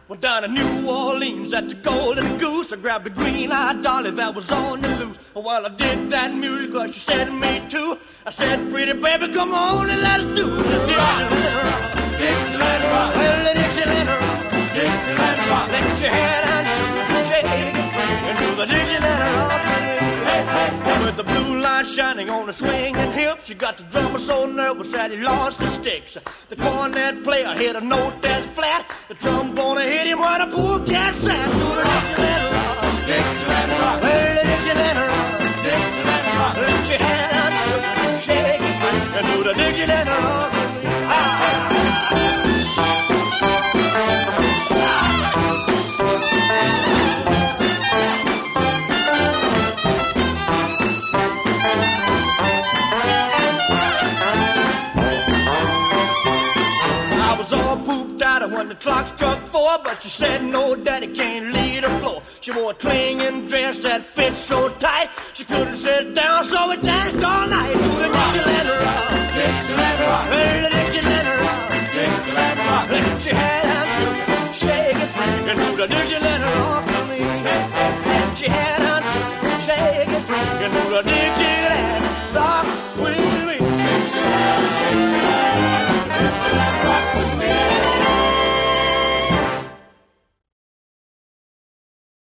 Well, down in New Orleans at the Golden Goose, I grabbed a green-eyed dolly that was on the loose. While I did that music, well, she said to me too. I said, pretty baby, come on and let's do the Dixieland rock. Well, the Dixieland rock. Dixieland rock. Let your head and shake it and do the Dixieland rock. Hey, hey, hey. With the blue light shining on the swinging hips, you got the drummer so nervous that he lost the sticks. The cornet player hit a note that's flat. The trombone hit him while the poor cat sat. Do the Dixieland rock. Dixieland rock. Well, the Dixieland rock. Dixieland rock. Let your head and shake it and do the Dixieland rock. When the clock struck 4, but she said no, daddy can't leave the floor. She wore a clinging dress that fit so tight, she couldn't sit down, so we danced all night. To the Dixieland rock, Dixieland rock, well, the Dixieland rock, Dixieland rock. Let your head and shake it and do the Dixieland rock for me. Let your head and shake it and do the Dixieland rock with me.